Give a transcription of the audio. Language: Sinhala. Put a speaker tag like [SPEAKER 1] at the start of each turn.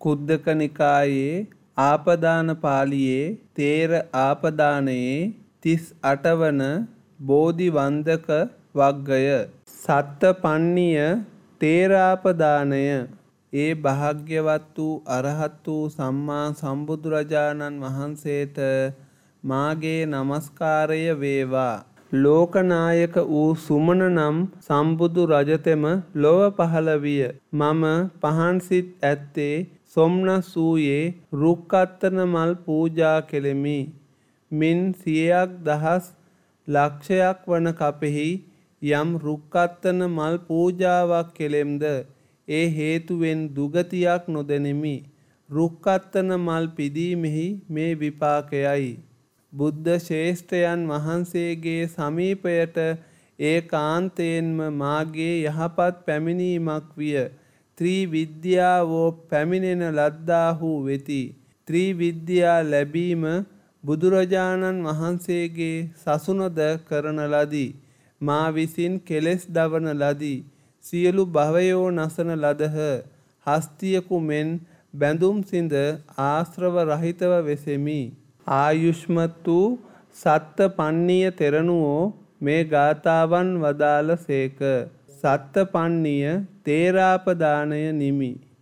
[SPEAKER 1] කුද්දක නිකායේ ආපදාන පාළියේ තේර ආපදානයේ 38 වන බෝධි වන්දක වග්ගය. සත්තපන්නිය තේරාපදානය. ඒ භාග්‍යවත් වූ අරහත් වූ සම්මා සම්බුදුරජාණන් වහන්සේට මාගේ නමස්කාරය වේවා. ලෝකනායක වූ සුමන නම් සම්බුදු රජතෙම ලොව පහළ විය. මම පහන් සිත් ඇත්තේ සොම්නස් වූයේ රුක්කත්තන මල් පූජා කෙලෙමි. මින් සියයක් දහස් ලක්ෂයක් වන කපෙහි යම් රුක්කත්තන මල් පූජාවක් කෙලෙම්ද ඒ හේතුවෙන් දුගතියක් නොදෙනෙමි. රුක්කත්තන මල් පිදීමෙහි මේ විපාකයයි. බුද්ධ ශ්‍රේෂ්ඨයන් වහන්සේගේ සමීපයට ඒකාන්තයෙන්ම මාගේ යහපත් පැමිණීමක් විය. ත්‍රිවිද්‍යාවෝ පැමිණෙන ලද්දාහු වෙති. ත්‍රිවිද්‍යා ලැබීම බුදුරජාණන් වහන්සේගේ සසුනද කරන ලදී. මා විසින් කෙලෙස් දවන ලදී. සියලු භවයෝ නසන ලදහ. හස්තියකු මෙන් බැඳුම් සිඳ ආශ්‍රව රහිතව වෙසෙමි. ආයුෂ්මත් වූ සත්තපන්නිය තෙරණුවෝ මේ ගාථාවන් වදාළ සේක. සත්තපන්නිය තේරාපදානය නිමි.